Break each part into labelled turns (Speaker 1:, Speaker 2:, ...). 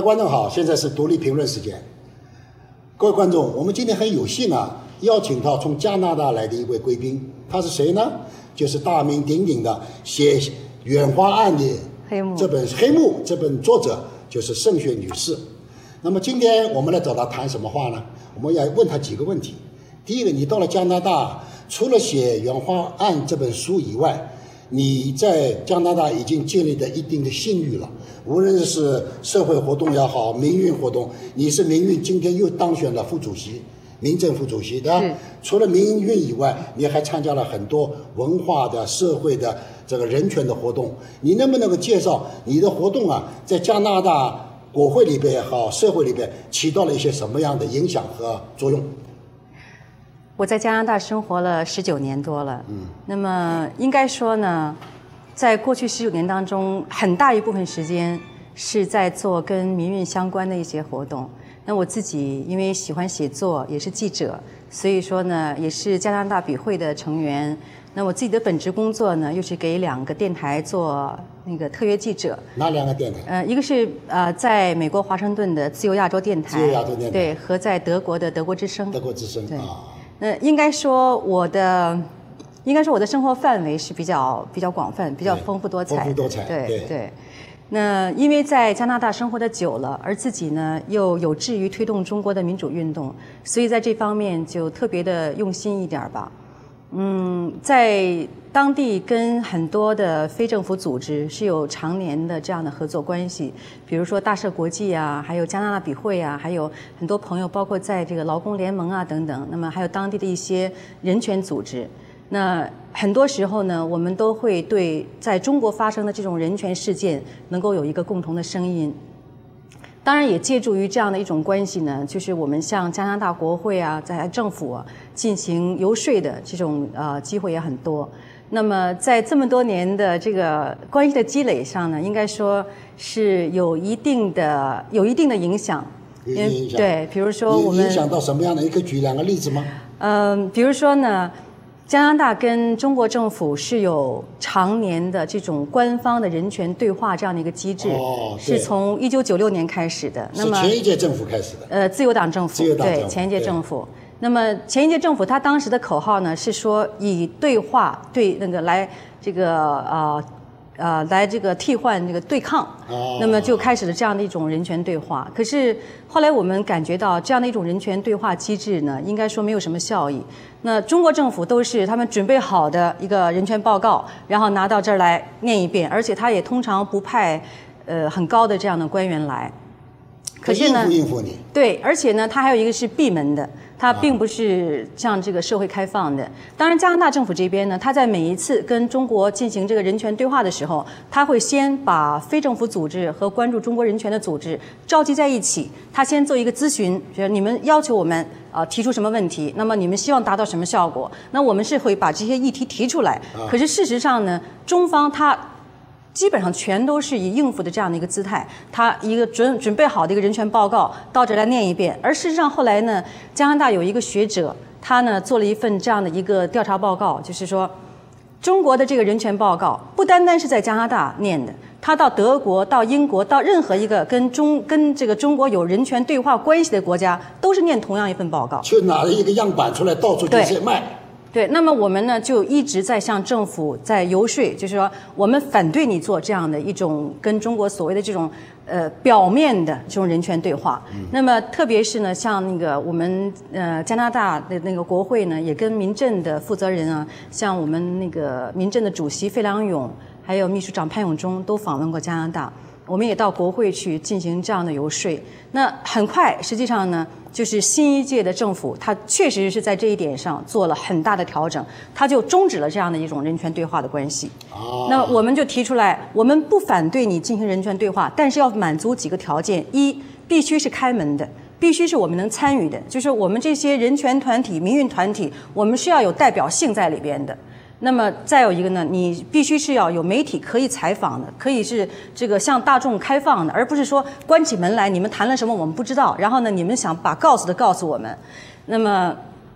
Speaker 1: 位观众好，现在是独立评论时间。各位观众，我们今天很有幸邀请到从加拿大来的一位贵宾，他是谁呢？就是大名鼎鼎的写《远花案》的黑幕这本作者，就是盛雪女士。那么今天我们来找他谈什么话呢？我们要问他几个问题。第一个，你到了加拿大，除了写《远花案》这本书以外，你在加拿大已经建立了一定的信誉了，无论是社会活动也好，民运活动，你是民运今天又当选了副主席，民政副主席的。除了民运以外，你还参加了很多文化的、社会的这个人权的活动。你能不能够介绍你的活动在加拿大国会里边也好，社会里边起到了一些什么样的影响和作用？
Speaker 2: 我在加拿大生活了19年多了，那么应该说呢，在过去19年当中，很大一部分时间是在做跟民运相关的一些活动。那我自己因为喜欢写作，也是记者，所以说呢，也是加拿大笔会的成员。那我自己的本职工作呢，又是给2个电台做那个特约记者。哪2个电台？一个是在美国华盛顿的自由亚洲电台，自由亚洲电台，对，和在德国的德国之声。德国之声，对。应该说我的生活范围是比较广泛，比较丰富多彩。丰富多彩，对。那因为在加拿大生活的久了，而自己呢又有志于推动中国的民主运动，所以在这方面就特别的用心一点吧。在当地跟很多的非政府组织是有常年的这样的合作关系，比如说大社国际还有加拿大笔会还有很多朋友，包括在这个劳工联盟等等，那么还有当地的一些人权组织。那很多时候呢，我们都会对在中国发生的这种人权事件能够有一个共同的声音。当然也借助于这样的一种关系呢，就是我们向加拿大国会在政府进行游说的这种机会也很多。那么在这么多年的这个关系的积累上呢，应该说是有一定的影响。对，比如说我们
Speaker 1: 影响到什么样的？你可以举2个例子吗？
Speaker 2: 比如说呢，加拿大跟中国政府是有常年的这种官方的人权对话这样的一个机制，是从1996年开始的。那么
Speaker 1: 前一届政府开始的。自由党政府，
Speaker 2: 对，前一届政府。那么前一届政府他当时的口号呢是说以对话来这个来这个替换这个对抗，那么就开始了这样的一种人权对话。可是后来我们感觉到这样的一种人权对话机制呢，应该说没有什么效益。那中国政府都是他们准备好的一个人权报告，然后拿到这儿来念一遍，而且他也通常不派很高的这样的官员来。可是呢，
Speaker 1: 应付你。
Speaker 2: 对，而且呢，它还有一个是闭门的，它并不是像这个社会开放的。当然，加拿大政府这边呢，他在每一次跟中国进行这个人权对话的时候，他会先把非政府组织和关注中国人权的组织召集在一起，他先做一个咨询，就是你们要求我们提出什么问题，那么你们希望达到什么效果？那我们是会把这些议题提出来。可是事实上呢，中方他基本上全都是以应付的这样的一个姿态，他一个准备好的一个人权报告到这来念一遍。而事实上后来呢，加拿大有一个学者，他呢做了一份这样的一个调查报告，就是说中国的这个人权报告不单单是在加拿大念的，他到德国、到英国、到任何一个跟这个中国有人权对话关系的国家，都是念同样一份报告，
Speaker 1: 就拿了一个样板出来到处就是卖。
Speaker 2: 对，那么我们呢就一直在向政府在游说，就是说我们反对你做这样的一种跟中国所谓的这种表面的这种人权对话。那么特别是呢，像那个我们加拿大的那个国会呢，也跟民政的负责人像我们那个民政的主席费良勇，还有秘书长潘永忠都访问过加拿大。我们也到国会去进行这样的游说。那很快，实际上呢，就是新一届的政府，它确实是在这一点上做了很大的调整，它就终止了这样的一种人权对话的关系。那我们就提出来，我们不反对你进行人权对话，但是要满足几个条件：一，必须是开门的，必须是我们能参与的，就是我们这些人权团体、民运团体，我们是要有代表性在里边的。那么再有一个呢，你必须是要有媒体可以采访的，可以是这个向大众开放的，而不是说关起门来你们谈了什么我们不知道，然后呢你们想把告诉我们。那么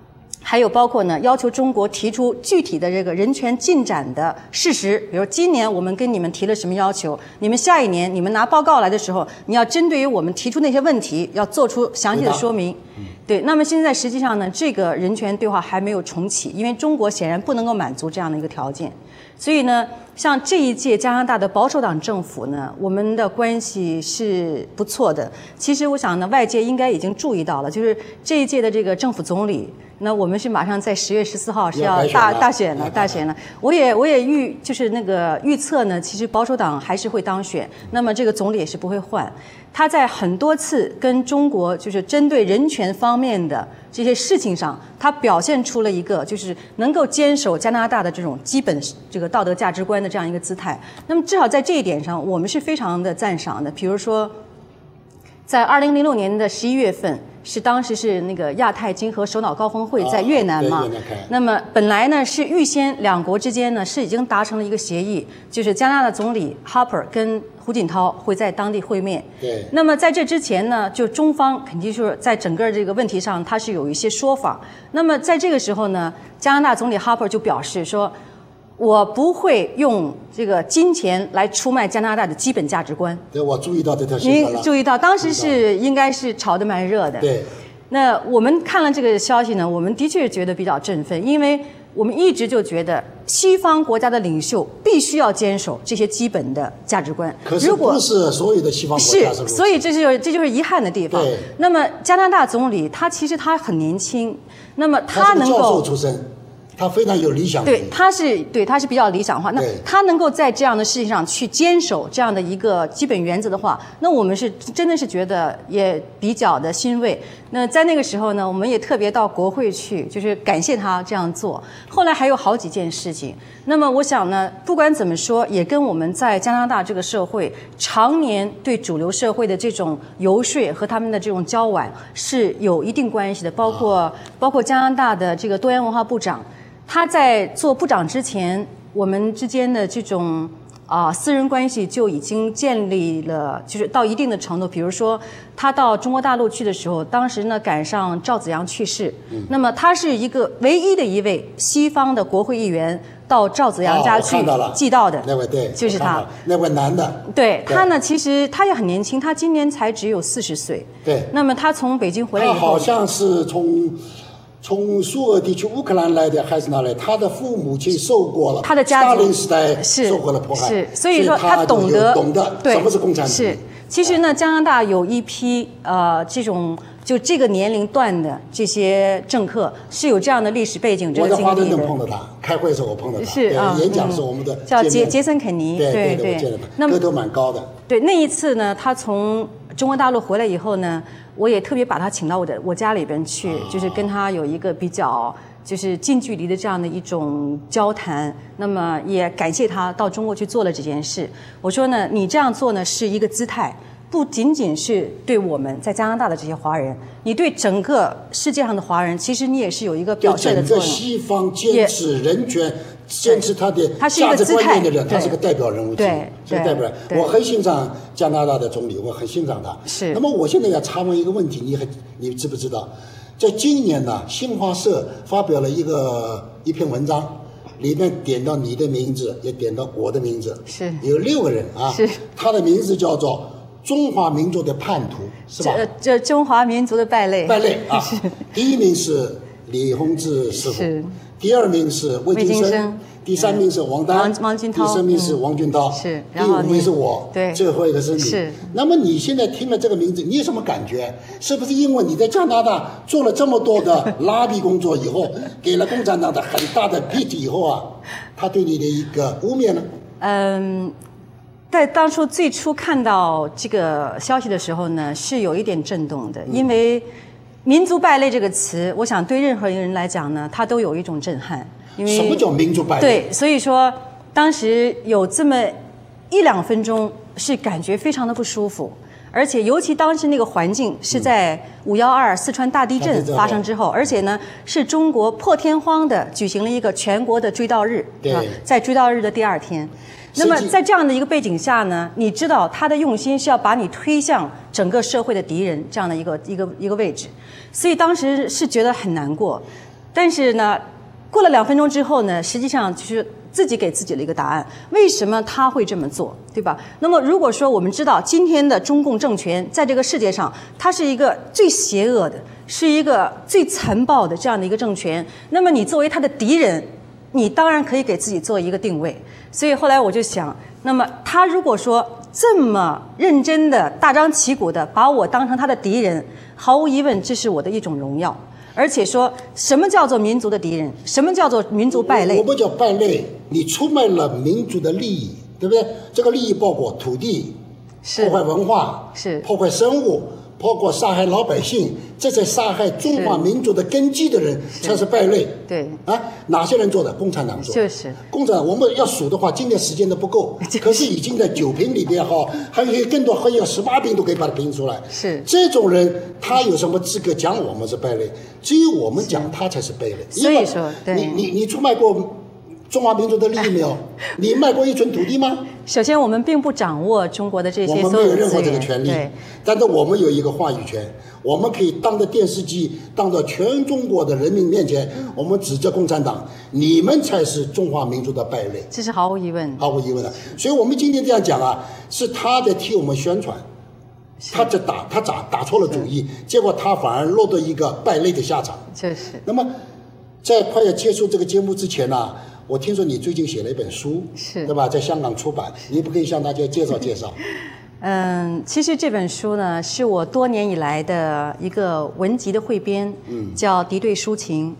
Speaker 2: 还有包括呢，要求中国提出具体的这个人权进展的事实，比如今年我们跟你们提了什么要求，你们下一年你们拿报告来的时候，你要针对于我们提出那些问题，要做出详细的说明。对，那么现在实际上呢，这个人权对话还没有重启，因为中国显然不能够满足这样的一个条件，所以呢，像这一届加拿大的保守党政府呢，我们的关系是不错的。其实我想呢，外界应该已经注意到了，就是这一届的这个政府总理。那我们是马上在10月14号是要大选了。我也预测呢，其实保守党还是会当选，那么这个总理也是不会换。他在很多次跟中国就是针对人权方面的这些事情上，他表现出了一个就是能够坚守加拿大的这种基本这个道德价值观的这样一个姿态。那么至少在这一点上，我们是非常的赞赏的。比如说，在2006年的11月份。当时是那个亚太经合首脑高峰会在越南嘛，那么本来呢是预先两国之间呢是已经达成了一个协议，就是加拿大总理 Harper 跟胡锦涛会在当地会面。
Speaker 1: 对。
Speaker 2: 那么在这之前呢，就中方肯定是在整个这个问题上，他是有一些说法。那么在这个时候呢，加拿大总理 Harper 就表示说，我不会用这个金钱来出卖加拿大的基本价值观。
Speaker 1: 对，我注意到这条新闻了。
Speaker 2: 您注意到，当时应该是炒得蛮热的。
Speaker 1: 对。
Speaker 2: 那我们看了这个消息呢，我们的确觉得比较振奋，因为我们一直就觉得西方国家的领袖必须要坚守这些基本的价值观。
Speaker 1: 可是不是所有的西方国家是如此。
Speaker 2: 所以这就是遗憾的地方。
Speaker 1: 对。
Speaker 2: 那么加拿大总理其实他很年轻，那么他能够。
Speaker 1: 教授出身。他非常有理想。
Speaker 2: 对，他是比较理想化。那他能够在这样的事情上去坚守这样的一个基本原则的话，那我们是真的是觉得也比较的欣慰。那在那个时候呢，我们也特别到国会去，就是感谢他这样做。后来还有好几件事情。那么我想呢，不管怎么说，也跟我们在加拿大这个社会常年对主流社会的这种游说和他们的这种交往是有一定关系的。包括加拿大的这个多元文化部长。他在做部长之前，我们之间的这种私人关系就已经建立了，就是到一定的程度。比如说，他到中国大陆去的时候，当时呢赶上赵紫阳去世，那么他是唯一的一位西方的国会议员到赵紫阳家去祭悼的，
Speaker 1: 那位对，
Speaker 2: 就是他，
Speaker 1: 那位男的。
Speaker 2: 对他呢，其实他也很年轻，他今年才只有40岁。
Speaker 1: 对。
Speaker 2: 那么他从北京回来以后，
Speaker 1: 他好像是从苏俄地区乌克兰来的还是哪来？他的父母亲受过了，
Speaker 2: 他的家
Speaker 1: 庭时代受过了迫害，
Speaker 2: 所以说他懂得
Speaker 1: 什么是共产主义。
Speaker 2: 其实呢，加拿大有一批这种就这个年龄段的这些政客是有这样的历史背景，这个经历的。
Speaker 1: 我在华盛顿碰到他，开会的时候我碰到他，演讲是我们的
Speaker 2: 叫杰森肯尼，
Speaker 1: 对，我见了他，个头蛮高的。
Speaker 2: 对，那一次呢，他从中国大陆回来以后呢。我也特别把他请到我家里边去，就是跟他有一个比较就是近距离的这样的一种交谈。那么也感谢他到中国去做了这件事。我说呢，你这样做呢是一个姿态，不仅仅是对我们在加拿大的这些华人，你对整个世界上的华人，其实你也是有一个表率的作用。
Speaker 1: 整个西方坚持人权。坚持他的价值观念的人，他是个代表人物，
Speaker 2: 对，
Speaker 1: 是个代表人。我很欣赏加拿大的总理，我很欣赏他。
Speaker 2: 是。
Speaker 1: 那么我现在要查问一个问题，你知不知道，在今年呢，新华社发表了一篇文章，里面点到你的名字，也点到我的名字，
Speaker 2: 是。
Speaker 1: 有6个人啊，
Speaker 2: 是。
Speaker 1: 他的名字叫做中华民族的叛徒，是吧？
Speaker 2: 这中华民族的败类。
Speaker 1: 败类啊！第一名是李洪志师傅。
Speaker 2: 是。
Speaker 1: 第2名是魏京生，第3名是王丹，
Speaker 2: 王俊涛，
Speaker 1: 第4名是王俊涛，
Speaker 2: 是，
Speaker 1: 第5名是我，
Speaker 2: 对，
Speaker 1: 最后一个是你。
Speaker 2: 是。
Speaker 1: 那么你现在听了这个名字，你有什么感觉？是不是因为你在加拿大做了这么多的拉比工作以后，给了共产党的很大的 pit 以后啊，他对你的一个污蔑呢？
Speaker 2: 在当初最初看到这个消息的时候呢，是有一点震动的，因为。民族败类这个词，我想对任何一个人来讲呢，他都有一种震撼。因为
Speaker 1: 什么叫民族败类？
Speaker 2: 对，所以说当时有这么1-2分钟是感觉非常的不舒服，而且尤其当时那个环境是在5.12四川大地震发生之后，而且呢是中国破天荒的举行了一个全国的追悼日，在追悼日的第2天。那么在这样的一个背景下呢，你知道他的用心是要把你推向整个社会的敌人这样的一个位置，所以当时是觉得很难过。 但是呢，过了2分钟之后呢，实际上就是自己给自己的一个答案，为什么他会这么做，对吧？那么如果说我们知道今天的中共政权在这个世界上，它是一个最邪恶的，是一个最残暴的这样的一个政权，那么你作为他的敌人，你当然可以给自己做一个定位。所以后来我就想，那么他如果说这么认真的、大张旗鼓的把我当成他的敌人，毫无疑问，这是我的一种荣耀。而且说什么叫做民族的敌人？什么叫做民族败类？
Speaker 1: 我们叫败类，你出卖了民族的利益，对不对？这个利益包括土地、破坏文化、破坏生物，包括杀害老百姓，这在杀害中华民族的根基的人才是败类。
Speaker 2: 对
Speaker 1: 啊，哪些人做的？共产党做的。
Speaker 2: 就是
Speaker 1: 共产党，我们要数的话，今天时间都不够，可是已经在9评里边哈，还有更多，还有18评都可以把它评出来。
Speaker 2: 是
Speaker 1: 这种人，他有什么资格讲我们是败类？只有我们讲他才是败类。
Speaker 2: 所以说，对，
Speaker 1: 你出卖过中华民族的利益没有？你卖过一寸土地吗？
Speaker 2: 首先，我们并不掌握中国的这些
Speaker 1: 我们没有任何这个权利，
Speaker 2: 对，
Speaker 1: 但是我们有一个话语权，我们可以当着电视机，当着全中国的人民面前，我们指责共产党，你们才是中华民族的败类，
Speaker 2: 这是毫无疑问，
Speaker 1: 毫无疑问的。所以我们今天这样讲啊，是他在替我们宣传，他打错了主意，结果他反而落得一个败类的下场。
Speaker 2: 确实。
Speaker 1: 那么，在快要结束这个节目之前呢，我听说你最近写了一本书，
Speaker 2: 是，
Speaker 1: 对吧？在香港出版，你不可以向大家介绍介绍？
Speaker 2: 其实这本书呢，是我多年以来的一个文集的汇编，叫《敌对抒情》。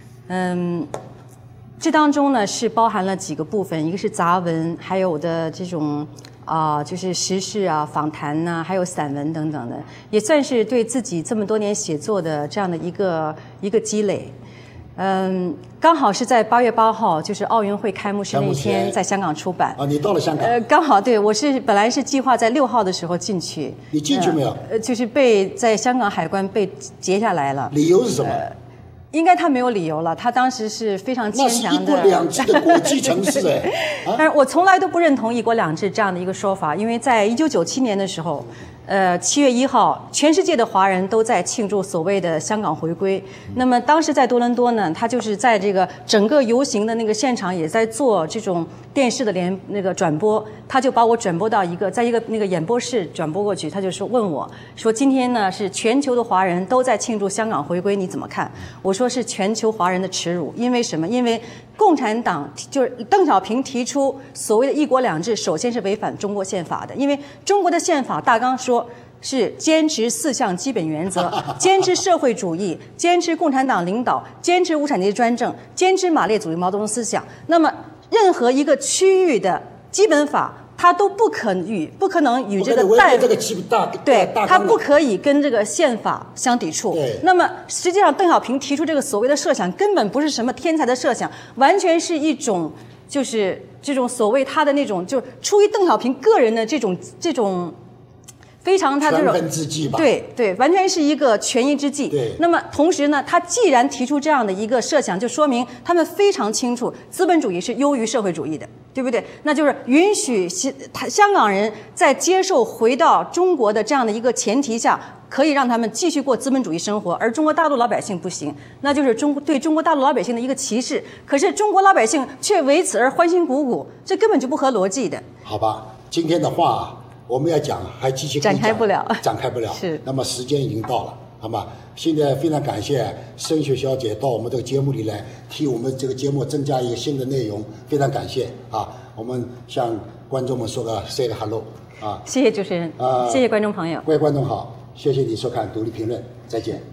Speaker 2: 这当中呢是包含了几个部分，一个是杂文，还有我的这种就是时事啊、访谈呐、还有散文等等的，也算是对自己这么多年写作的这样的一个积累。刚好是在8月8号，就是奥运会开幕式那天，在香港出版。
Speaker 1: 你到了香港？
Speaker 2: 刚好对，我是本来是计划在6号的时候进去。
Speaker 1: 你进去没有？
Speaker 2: 就是在香港海关被截下来了。
Speaker 1: 理由是什么？
Speaker 2: 应该他没有理由了，他当时是非常牵强的。
Speaker 1: 那是一国两制的国际城市哎。
Speaker 2: 但是我从来都不认同一国两制这样的一个说法，因为在1997年的时候，7月1号，全世界的华人都在庆祝所谓的香港回归。那么当时在多伦多呢，他就是在这个整个游行的那个现场也在做这种电视的转播，他就把我转播到在一个那个演播室转播过去，他就问我说今天呢是全球的华人都在庆祝香港回归，你怎么看？我说是全球华人的耻辱，因为什么？因为共产党就是邓小平提出所谓的一国两制，首先是违反中国宪法的，因为中国的宪法大纲说是坚持4项基本原则，坚持社会主义，坚持共产党领导，坚持无产阶级专政，坚持马列主义毛泽东思想。那么任何一个区域的基本法，它都不可能与这个对，它不可以跟这个宪法相抵触。那么实际上，邓小平提出这个所谓的设想，根本不是什么天才的设想，完全是一种就是这种所谓他的那种，就是出于邓小平个人的这种。非常他这种
Speaker 1: 权衡之计吧，
Speaker 2: 对，完全是一个权宜之计。
Speaker 1: 对。
Speaker 2: 那么同时呢，他既然提出这样的一个设想，就说明他们非常清楚资本主义是优于社会主义的，对不对？那就是允许香港人在接受回到中国的这样的一个前提下，可以让他们继续过资本主义生活，而中国大陆老百姓不行，那就是对中国大陆老百姓的一个歧视。可是中国老百姓却为此而欢欣鼓舞，这根本就不合逻辑的。
Speaker 1: 好吧，今天的话。我们要讲还继续
Speaker 2: 展开不了，
Speaker 1: 是。那么时间已经到了，好吗？现在非常感谢申雪小姐到我们这个节目里来，替我们这个节目增加一个新的内容，非常感谢啊！我们向观众们say 个 hello 啊！
Speaker 2: 谢谢主持人，谢谢观众朋友，
Speaker 1: 各位观众好，谢谢你收看《独立评论》，再见。